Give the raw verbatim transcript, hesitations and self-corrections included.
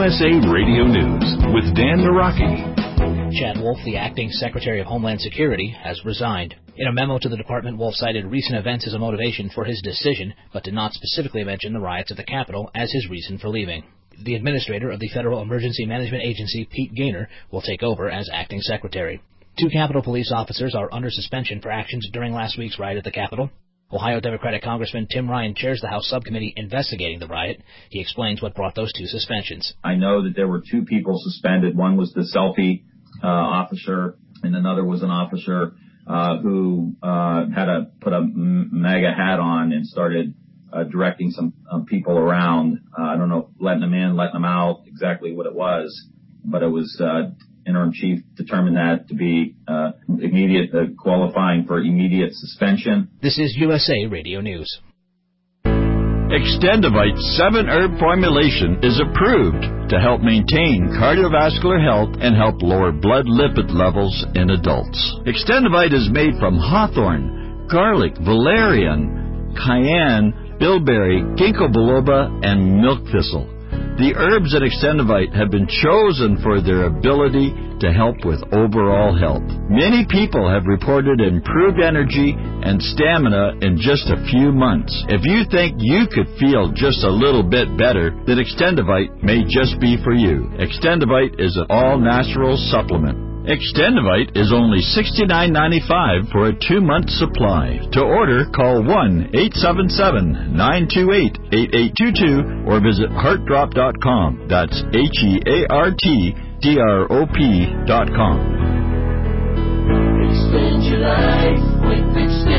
S A Radio News with Dan Naraki. Chad Wolf, the acting Secretary of Homeland Security, has resigned. In a memo to the department, Wolf cited recent events as a motivation for his decision, but did not specifically mention the riots at the Capitol as his reason for leaving. The administrator of the Federal Emergency Management Agency, Pete Gaynor, will take over as acting secretary. Two Capitol Police officers are under suspension for actions during last week's riot at the Capitol. Ohio Democratic Congressman Tim Ryan chairs the House subcommittee investigating the riot. He explains what brought those two suspensions. I know that there were two people suspended. One was the selfie uh, officer, and another was an officer uh, who uh, had a put a MAGA hat on and started uh, directing some um, people around. Uh, I don't know, letting them in, letting them out, exactly what it was, but it was uh, interim chief determined that to be uh, immediate, uh, qualifying for immediate suspension. This is U S A Radio News. Extendivite seven herb formulation is approved to help maintain cardiovascular health and help lower blood lipid levels in adults. Extendivite is made from hawthorn, garlic, valerian, cayenne, bilberry, ginkgo biloba, and milk thistle. The herbs in Extendivite have been chosen for their ability to help with overall health. Many people have reported improved energy and stamina in just a few months. If you think you could feel just a little bit better, then Extendivite may just be for you. Extendivite is an all-natural supplement. Extendivite is only sixty-nine ninety-five for a two-month supply. To order, call one eight seven seven, nine two eight, eight eight two two or visit heart drop dot com. That's H E A R T D R O P dot com. Extend your life with Extend.